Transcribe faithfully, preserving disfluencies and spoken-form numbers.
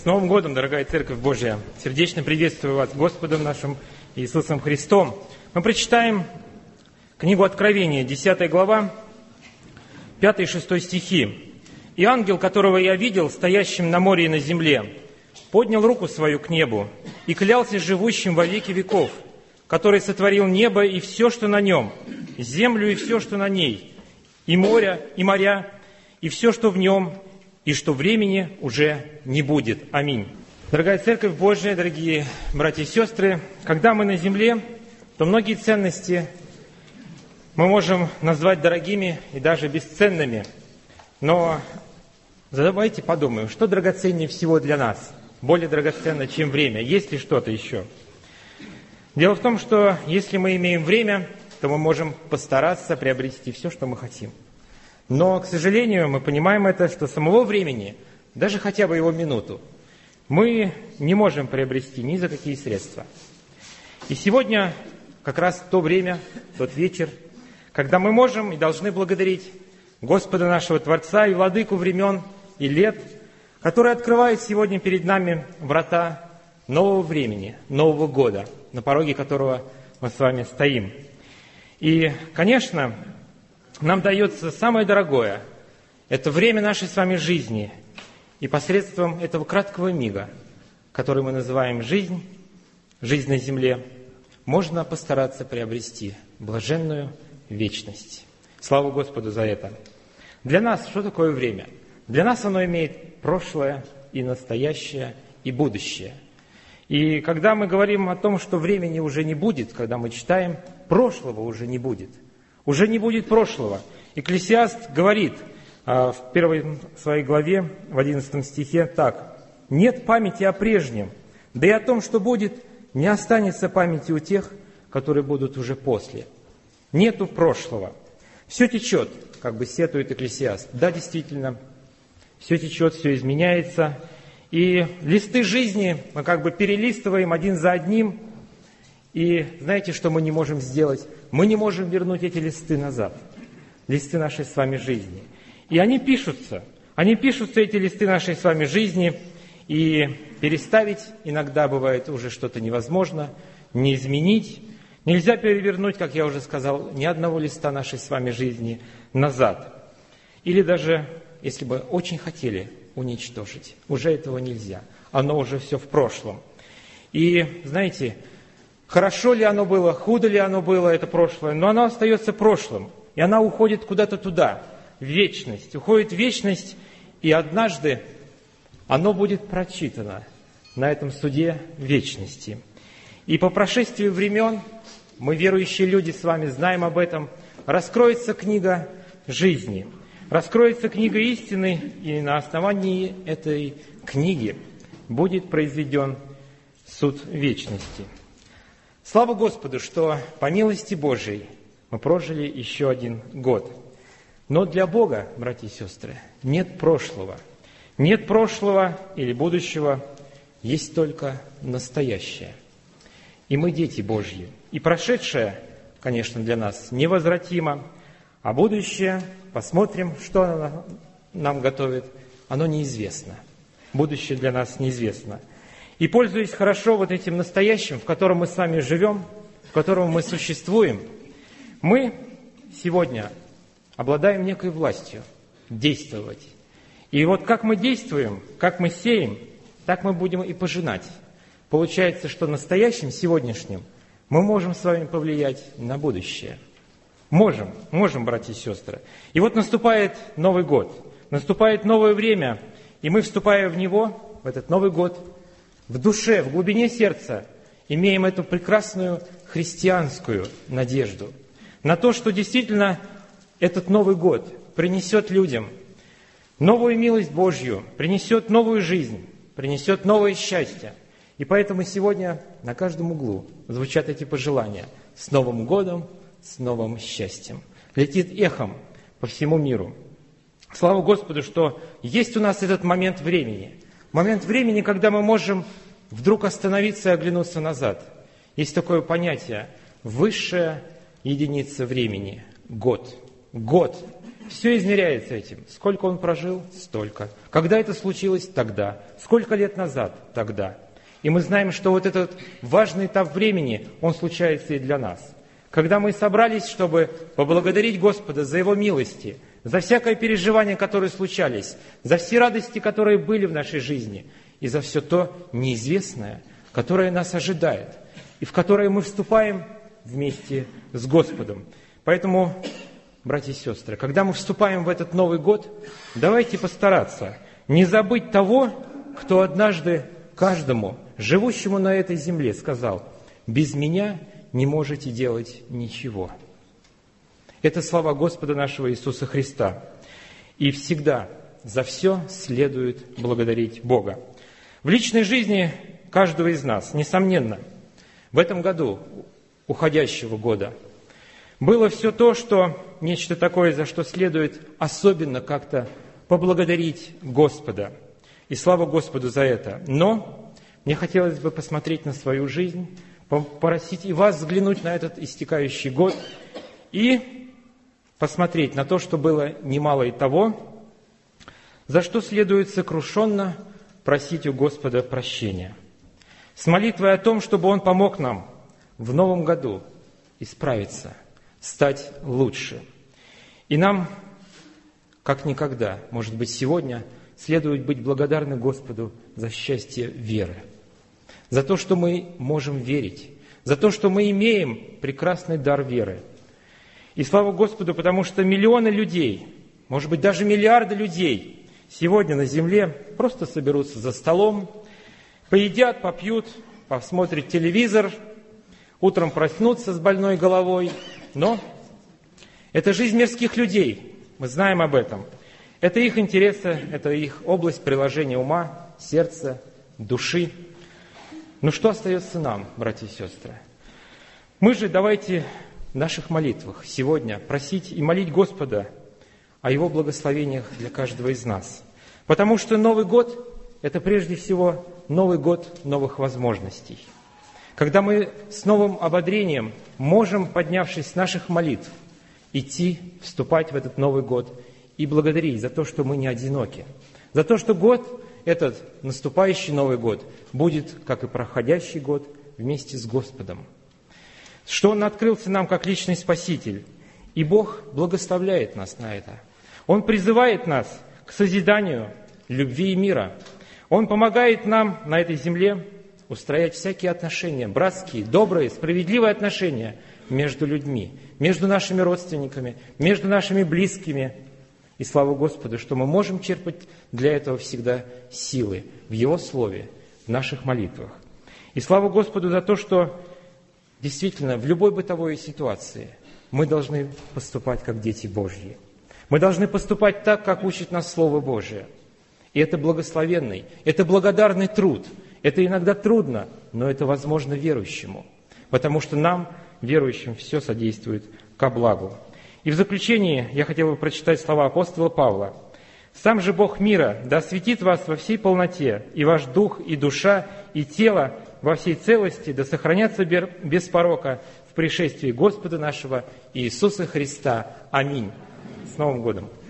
С Новым годом, дорогая Церковь Божья! Сердечно приветствую вас Господом нашим Иисусом Христом. Мы прочитаем книгу Откровения, десятая глава, пятый и шестой стихи. «И ангел, которого я видел, стоящим на море и на земле, поднял руку свою к небу и клялся живущим во веки веков, который сотворил небо и все, что на нем, землю и все, что на ней, и моря, и моря, и все, что в нем, и что времени уже не будет. Аминь». Дорогая Церковь Божья, дорогие братья и сестры, когда мы на земле, то многие ценности мы можем назвать дорогими и даже бесценными. Но давайте подумаем, что драгоценнее всего для нас, более драгоценно, чем время. Есть ли что-то еще? Дело в том, что если мы имеем время, то мы можем постараться приобрести все, что мы хотим. Но, к сожалению, мы понимаем это, что самого времени, даже хотя бы его минуту, мы не можем приобрести ни за какие средства. И сегодня как раз то время, тот вечер, когда мы можем и должны благодарить Господа нашего Творца и Владыку времен и лет, который открывает сегодня перед нами врата нового времени, нового года, на пороге которого мы с вами стоим. И, конечно, нам дается самое дорогое – это время нашей с вами жизни. И посредством этого краткого мига, который мы называем жизнь, жизнь на земле, можно постараться приобрести блаженную вечность. Слава Господу за это! Для нас что такое время? Для нас оно имеет прошлое и настоящее, и будущее. И когда мы говорим о том, что времени уже не будет, когда мы читаем, прошлого уже не будет. Уже не будет прошлого. Экклесиаст говорит а, в первой своей главе, в одиннадцатом стихе так: «Нет памяти о прежнем, да и о том, что будет, не останется памяти у тех, которые будут уже после». Нету прошлого. Все течет, как бы сетует Экклесиаст. Да, действительно, все течет, все изменяется. И листы жизни мы как бы перелистываем один за одним. И знаете, что мы не можем сделать? Мы не можем вернуть эти листы назад. Листы нашей с вами жизни. И они пишутся. Они пишутся, эти листы нашей с вами жизни. И переставить иногда бывает уже что-то невозможно. Не изменить. Нельзя перевернуть, как я уже сказал, ни одного листа нашей с вами жизни назад. Или даже, если бы очень хотели уничтожить. Уже этого нельзя. Оно уже все в прошлом. И, знаете, хорошо ли оно было, худо ли оно было, это прошлое, но оно остается прошлым. И она уходит куда-то туда, в вечность. Уходит в вечность, и однажды оно будет прочитано на этом суде вечности. И по прошествии времен, мы, верующие люди, с вами знаем об этом, раскроется книга жизни, раскроется книга истины, и на основании этой книги будет произведен суд вечности. Слава Господу, что по милости Божией мы прожили еще один год. Но для Бога, братья и сестры, нет прошлого. Нет прошлого или будущего, есть только настоящее. И мы дети Божьи. И прошедшее, конечно, для нас невозвратимо, а будущее, посмотрим, что оно нам готовит, оно неизвестно. Будущее для нас неизвестно. И, пользуясь хорошо вот этим настоящим, в котором мы с вами живем, в котором мы существуем, мы сегодня обладаем некой властью действовать. И вот как мы действуем, как мы сеем, так мы будем и пожинать. Получается, что настоящим, сегодняшним, мы можем с вами повлиять на будущее. Можем, можем, братья и сестры. И вот наступает Новый год, наступает новое время, и мы, вступая в него, в этот Новый год, в душе, в глубине сердца имеем эту прекрасную христианскую надежду на то, что действительно этот Новый год принесет людям новую милость Божью, принесет новую жизнь, принесет новое счастье. И поэтому сегодня на каждом углу звучат эти пожелания: с Новым годом, с новым счастьем. Летит эхом по всему миру. Слава Господу, что есть у нас этот момент времени. Момент времени, когда мы можем вдруг остановиться и оглянуться назад. Есть такое понятие – высшая единица времени – год. год. Все измеряется этим. Сколько он прожил? Столько. Когда это случилось? Тогда. Сколько лет назад? Тогда. И мы знаем, что вот этот важный этап времени, он случается и для нас. Когда мы собрались, чтобы поблагодарить Господа за Его милости, за всякое переживание, которое случались, за все радости, которые были в нашей жизни, и за все то неизвестное, которое нас ожидает, и в которое мы вступаем вместе с Господом. Поэтому, братья и сестры, когда мы вступаем в этот Новый год, давайте постараться не забыть того, кто однажды каждому, живущему на этой земле, сказал: «Без меня не можете делать ничего». Это слова Господа нашего Иисуса Христа. И всегда за все следует благодарить Бога. В личной жизни каждого из нас, несомненно, в этом году, уходящего года, было все то, что нечто такое, за что следует особенно как-то поблагодарить Господа. И слава Господу за это. Но мне хотелось бы посмотреть на свою жизнь, попросить и вас взглянуть на этот истекающий год и посмотреть на то, что было немало и того, за что следует сокрушенно просить у Господа прощения. С молитвой о том, чтобы Он помог нам в новом году исправиться, стать лучше. И нам, как никогда, может быть, сегодня, следует быть благодарны Господу за счастье веры, за то, что мы можем верить, за то, что мы имеем прекрасный дар веры. И слава Господу, потому что миллионы людей, может быть, даже миллиарды людей сегодня на земле просто соберутся за столом, поедят, попьют, посмотрят телевизор, утром проснутся с больной головой. Но это жизнь мирских людей, мы знаем об этом. Это их интересы, это их область приложения ума, сердца, души. Но что остается нам, братья и сестры? Мы же давайте в наших молитвах сегодня просить и молить Господа о Его благословениях для каждого из нас. Потому что Новый год – это прежде всего Новый год новых возможностей. Когда мы с новым ободрением можем, поднявшись с наших молитв, идти, вступать в этот Новый год и благодарить за то, что мы не одиноки. За то, что год, этот наступающий Новый год, будет, как и проходящий год, вместе с Господом. Что Он открылся нам как личный Спаситель. И Бог благословляет нас на это. Он призывает нас к созиданию любви и мира. Он помогает нам на этой земле устроять всякие отношения, братские, добрые, справедливые отношения между людьми, между нашими родственниками, между нашими близкими. И слава Господу, что мы можем черпать для этого всегда силы в Его Слове, в наших молитвах. И слава Господу за то, что действительно в любой бытовой ситуации мы должны поступать как дети Божьи. Мы должны поступать так, как учит нас Слово Божие. И это благословенный, это благодарный труд. Это иногда трудно, но это возможно верующему, потому что нам, верующим, все содействует ко благу. И в заключение я хотел бы прочитать слова апостола Павла. «Сам же Бог мира да осветит вас во всей полноте, и ваш дух, и душа, и тело во всей целости да сохранятся без порока в пришествии Господа нашего Иисуса Христа. Аминь». С Новым годом!